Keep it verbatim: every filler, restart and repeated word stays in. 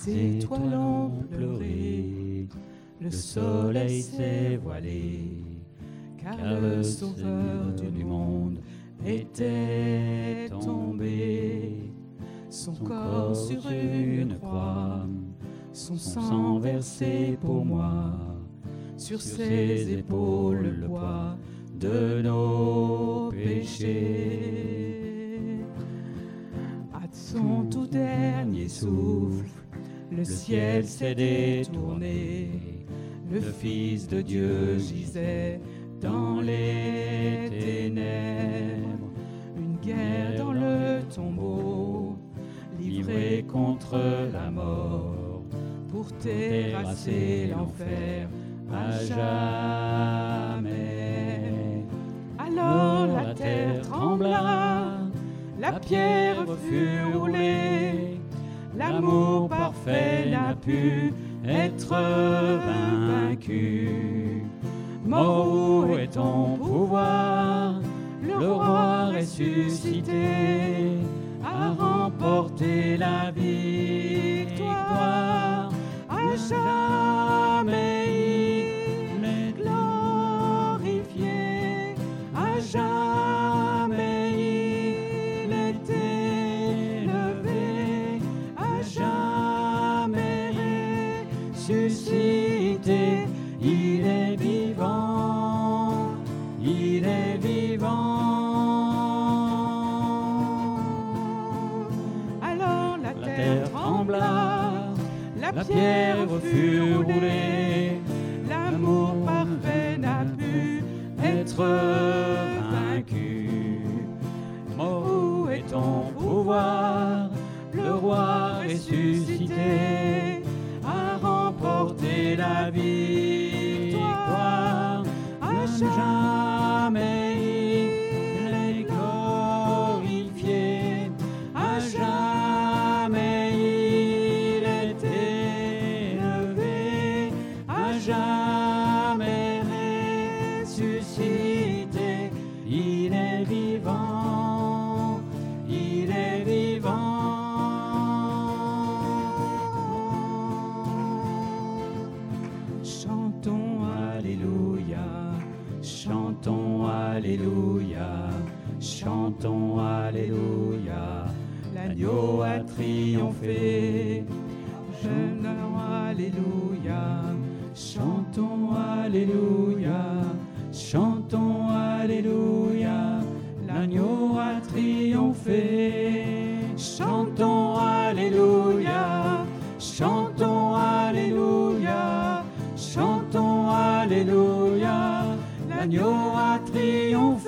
Les étoiles ont pleuré, le soleil s'est voilé, car le Sauveur du monde était tombé. Son corps sur une croix, son sang versé pour moi, sur ses épaules le poids de nos péchés. À son tout dernier souffle, le ciel s'est détourné, le Fils de Dieu gisait dans les ténèbres. Une guerre dans le tombeau, livrée contre la mort, pour terrasser l'enfer à jamais. Alors la terre trembla, la pierre fut roulée, l'amour parfait n'a pu être vaincu. Mort, où est ton pouvoir? Le roi ressuscité a remporté la victoire. À jamais il est glorifié, à jamais il est élevé, à jamais ressuscité. Il est vivant, il est vivant. Alors la terre trembla, la pierre fut roulée, l'amour parfait n'a pu être vaincu. Où est ton pouvoir? Le roi ressuscité a remporté la victoire. À jamais il est glorifié, à jamais il est élevé, à jamais ressuscité. Il est vivant, il est vivant. Chantons Alléluia, chantons Alléluia, chantons Alléluia. L'agneau a triomphé, chantons Alléluia, chantons Alléluia, chantons Alléluia. L'agneau a triomphé, chantons Alléluia, chantons Alléluia, chantons Alléluia. L'agneau a triomphé.